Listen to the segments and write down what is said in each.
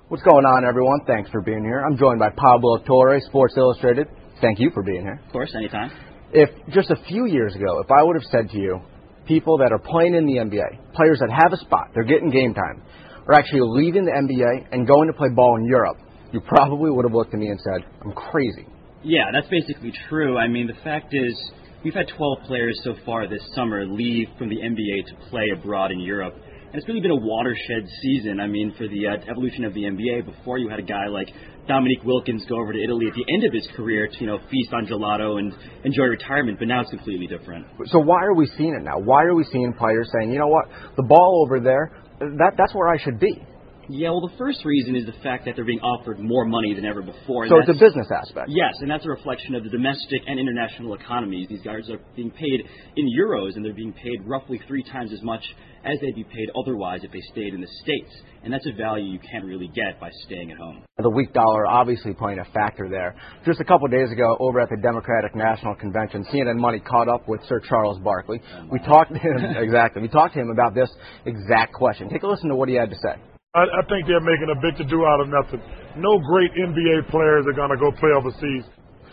What's going on, everyone? Thanks for being here. I'm joined by Pablo Torre, Sports Illustrated. Thank you for being here. Of course, anytime. If just a few years ago, if I would have said to you, people that are playing in the NBA, players that have a spot, they're getting game time, are actually leaving the NBA and going to play ball in Europe, you probably would have looked at me and said, I'm crazy. Yeah, that's basically true. I mean, the fact is, we've had 12 players so far this summer leave from the NBA to play abroad in Europe. And it's really been a watershed season. I mean, for the evolution of the NBA, before you had a guy like Dominique Wilkins go over to Italy at the end of his career to, feast on gelato and enjoy retirement, but now it's completely different. So why are we seeing it now? Why are we seeing players saying, you know what, the ball over there, that's where I should be? Yeah, well, the first reason is the fact that they're being offered more money than ever before. So it's a business aspect. Yes, and that's a reflection of the domestic and international economies. These guys are being paid in euros, and they're being paid roughly 3 times as much as they'd be paid otherwise if they stayed in the States. And that's a value you can't really get by staying at home. The weak dollar obviously playing a factor there. Just a couple of days ago, over at the Democratic National Convention, CNN Money caught up with Sir Charles Barkley. We talked to him, exactly. We talked to him about this exact question. Take a listen to what he had to say. I think they're making a big to-do out of nothing. No great NBA players are going to go play overseas.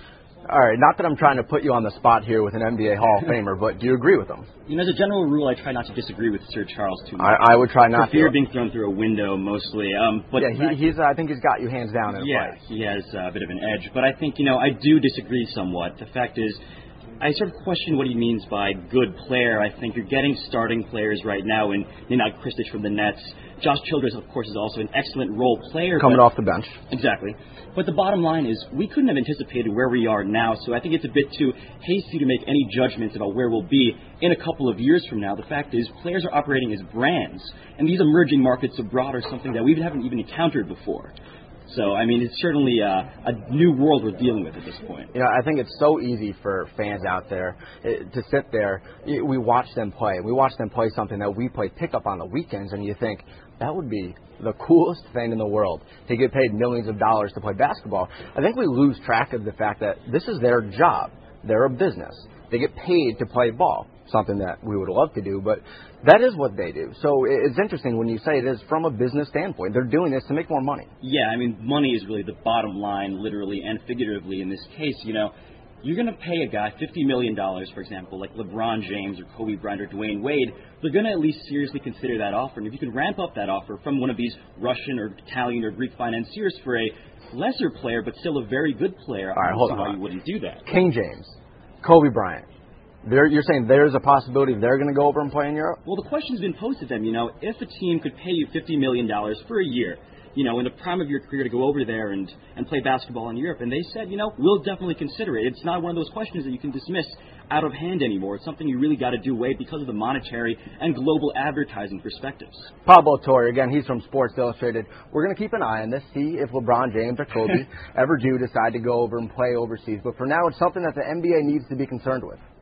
All right, not that I'm trying to put you on the spot here with an NBA Hall of Famer, but do you agree with him? As a general rule, I try not to disagree with Sir Charles too much. I would try not for fear to. of being thrown through a window, mostly. But yeah, I think he's got you hands down in a fight. Yeah, he has a bit of an edge. But I think, I do disagree somewhat. The fact is, I sort of question what he means by good player. I think you're getting starting players right now in Nenad Krstić from the Nets. Josh Childress, of course, is also an excellent role player. Coming off the bench. Exactly. But the bottom line is we couldn't have anticipated where we are now, so I think it's a bit too hasty to make any judgments about where we'll be in a couple of years from now. The fact is players are operating as brands, and these emerging markets abroad are something that we haven't even encountered before. So, it's certainly a new world we're dealing with at this point. I think it's so easy for fans out there to sit there. We watch them play. We watch them play something that we play pickup on the weekends, and you think, that would be the coolest thing in the world, to get paid millions of dollars to play basketball. I think we lose track of the fact that this is their job. They're a business. They get paid to play ball, something that we would love to do, but that is what they do. So it's interesting when you say it is from a business standpoint. They're doing this to make more money. Yeah, money is really the bottom line, literally and figuratively in this case. You're going to pay a guy $50 million, for example, like LeBron James or Kobe Bryant or Dwayne Wade. They're going to at least seriously consider that offer. And if you can ramp up that offer from one of these Russian or Italian or Greek financiers for a lesser player but still a very good player, I don't see why you wouldn't do that. King James, Kobe Bryant. You're saying there's a possibility they're going to go over and play in Europe? Well, the question's been posed to them, if a team could pay you $50 million for a year, in the prime of your career to go over there and play basketball in Europe, and they said, we'll definitely consider it. It's not one of those questions that you can dismiss out of hand anymore. It's something you really got to do away because of the monetary and global advertising perspectives. Pablo Torre, again, he's from Sports Illustrated. We're going to keep an eye on this, see if LeBron James or Kobe ever do decide to go over and play overseas. But for now, it's something that the NBA needs to be concerned with.